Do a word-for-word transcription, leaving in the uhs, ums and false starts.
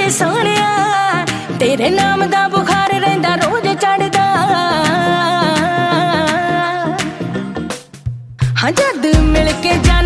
सोहणिया तेरे नाम दा बुखार रहिंदा रोज चढ़दा। हाँ जद मिल के जा